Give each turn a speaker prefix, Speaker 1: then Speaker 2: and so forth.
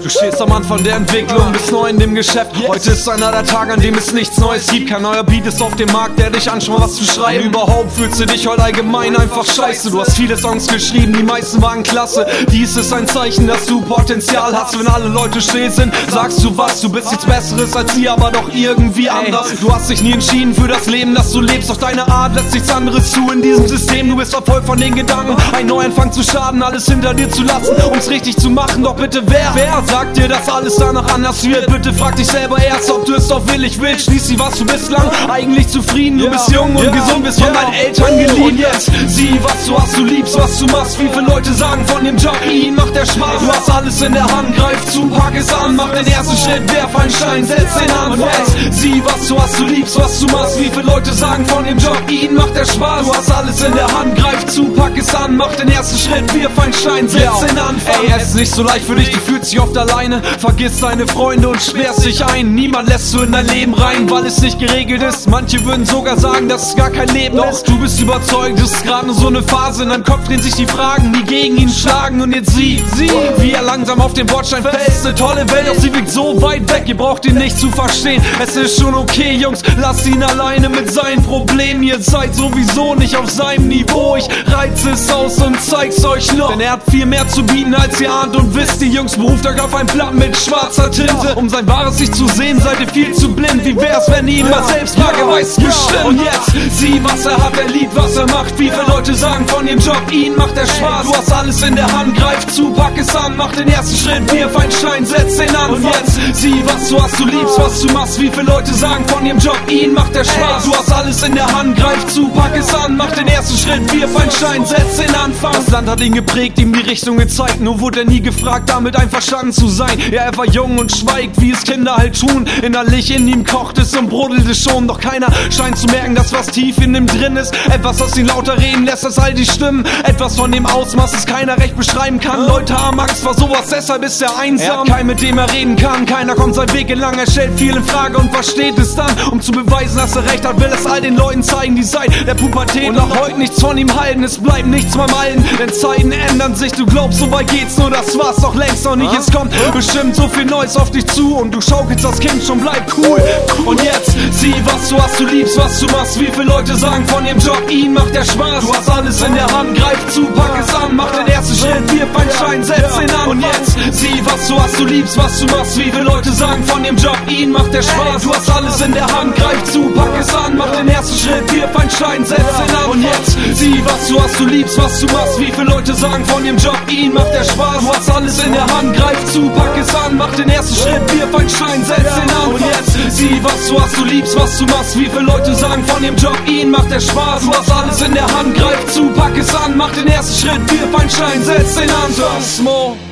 Speaker 1: Du stehst am Anfang der Entwicklung, bist neu in dem Geschäft. Heute ist einer der Tage, an dem es nichts Neues gibt. Kein neuer Beat ist auf dem Markt, der dich anschaut, was zu schreiben. Und überhaupt fühlst du dich heute allgemein einfach scheiße. Du hast viele Songs geschrieben, die meisten waren klasse. Dies ist ein Zeichen, dass du Potenzial hast. Wenn alle Leute still sind, sagst du was. Du bist nichts Besseres als sie, aber doch irgendwie anders. Du hast dich nie entschieden für das Leben, das du lebst. Doch deine Art lässt nichts anderes zu in diesem System. Du bist verfolgt von den Gedanken, ein Neuanfang zu schaden, alles hinter dir zu lassen, um's richtig zu machen. Doch bitte wer sagt dir, dass alles danach anders wird? Bitte frag dich selber erst, ob du es doch willig willst. Schließlich warst du bislang eigentlich zufrieden. Du bist jung und gesund, bist von deinen Eltern geliebt. Und jetzt sieh, was du hast, du liebst, was du machst. Wie viele Leute sagen von dem Job, ihnen macht der Spaß. Du hast alles in der Hand, greif zu, pack es an, mach den ersten Schritt, werf einen Stein, setz den an. Und jetzt sieh, was du hast, du liebst, was du machst. Wie viele Leute sagen von dem Job, ihnen macht der Spaß. Du hast alles in der Hand, greif zu, pack es an, mach den ersten Schritt, wirf einen Stein, setz den an. Ey, es ist nicht so leicht für dich, du fühlst dich oft alleine, vergisst deine Freunde und sperrst dich ein. Niemand lässt du in dein Leben rein, weil es nicht geregelt ist. Manche würden sogar sagen, dass es gar kein Leben ist. Du bist überzeugt, es ist gerade nur so eine Phase. In deinem Kopf drehen sich die Fragen, die gegen ihn schlagen. Und jetzt sieh, wie er langsam auf den Bordstein fällt. Eine tolle Welt, doch sie wirkt so weit weg. Ihr braucht ihn nicht zu verstehen. Es ist schon okay, Jungs, lasst ihn alleine mit seinen Problemen. Ihr seid sowieso nicht auf seinem Niveau. Ich reiz es aus und zeig's euch noch. Denn er hat viel mehr zu bieten, als ihr ahnt. Und wisst, die Jungs, beruft euch auf ein Blatt mit schwarzer Tinte. Um sein wahres Licht zu sehen, seid ihr viel zu blind. Wie wär's, wenn ihr ihn mal selbst fragt, er weiß bestimmt. Und jetzt sieh, was er hat, er liebt, was er macht. Wie viele Leute sagen von dem Job, ihnen macht der Spaß. Du hast alles in der Hand, greif zu, pack es an, mach den ersten Schritt, wirf einen Stein, setz den an. Und jetzt sieh, was du hast, du liebst, was du machst. Wie viele Leute sagen von dem Job, ihnen macht der Spaß. Du hast alles in der Hand, greif zu, pack es an, mach den ersten Schritt, wirf einen Stein, setz den Anfang. Das Land hat ihn geprägt, ihm die Richtung gezeigt. Nur wurde er nie gefragt, damit einverstanden zu sein. Ja, er war jung und schweigt, wie es Kinder halt tun. Innerlich in ihm kocht es und brodelt es schon. Doch keiner scheint zu merken, dass was tief in ihm drin ist. Etwas, das ihn lauter reden lässt als all die Stimmen. Etwas von dem Ausmaß, das keiner recht beschreiben kann. Leute haben Angst vor sowas, deshalb ist er einsam. Er hat keinen, mit dem er reden kann. Keiner kommt seinen Weg entlang. Er stellt viel in Frage und versteht es dann. Um zu beweisen, dass er recht hat, will es all den Leuten zeigen, die seit der Pubertät und auch heute nichts von ihm halten. Es bleibt nichts beim Alten, denn Zeiten ändern sich. Du glaubst, so weit geht's, nur das war's doch längst noch nicht. Es kommt bestimmt so viel Neues auf dich zu und du schaukelst das Kind schon, bleib cool. Und jetzt sieh, was du hast, du liebst, was du machst. Wie viele Leute sagen von dem Job, ihnen macht der Spaß. Du hast alles in der Hand, greif zu, pack es an, mach den ersten Schritt, wirf einen Stein, setz den an. Und jetzt sieh, was du hast, du liebst, was du machst. Wie viele Leute sagen von dem Job, ihnen macht der Spaß. Du hast alles in der Hand, greif zu, pack es an, mach den ersten Schritt, wirf einen Stein, setz den an. Und jetzt sieh, was du hast, du liebst, was du machst. Wie viele Leute sagen von dem Job, ihnen macht der Spaß. Du hast alles in der Hand, greif zu, pack es an, mach den ersten Schritt, wirf einen Stein, setz den an. Und jetzt sieh, was du hast, du liebst, was du machst. Wie viele Leute sagen von dem Job, ihnen macht der Spaß. Du hast alles in der Hand, greif zu, pack es an, mach den ersten Schritt, wirf einen Stein, setz den an. Smo.